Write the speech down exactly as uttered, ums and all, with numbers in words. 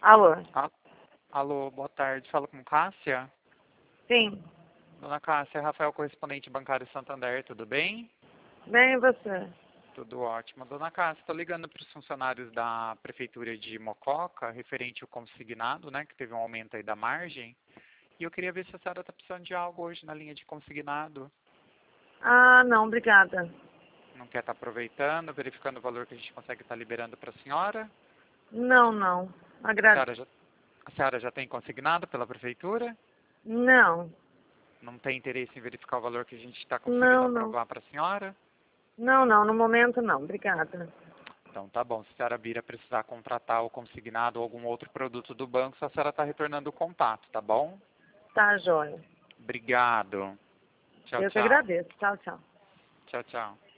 Alô? A- Alô, boa tarde. Fala com Cássia? Sim. Dona Cássia, Rafael, correspondente bancário Santander, tudo bem? Bem, e você? Tudo ótimo. Dona Cássia, estou ligando para os funcionários da Prefeitura de Mococa, referente ao consignado, né, que teve um aumento aí da margem. E eu queria ver se a senhora está precisando de algo hoje na linha de consignado. Ah, não, obrigada. Não quer estar aproveitando, verificando o valor que a gente consegue estar liberando para a senhora? Não, não. A Agra... senhora já, a senhora já tem consignado pela Prefeitura? Não, Não tem interesse em verificar o valor que a gente está conseguindo não, não. aprovar para a senhora? Não, não, no momento não, obrigada. Então tá bom, se a senhora Bira precisar contratar o consignado ou algum outro produto do banco, a senhora está retornando o contato, tá bom? Tá, joia. Obrigado. Tchau, Eu que tchau. agradeço. Tchau, tchau. Tchau, tchau.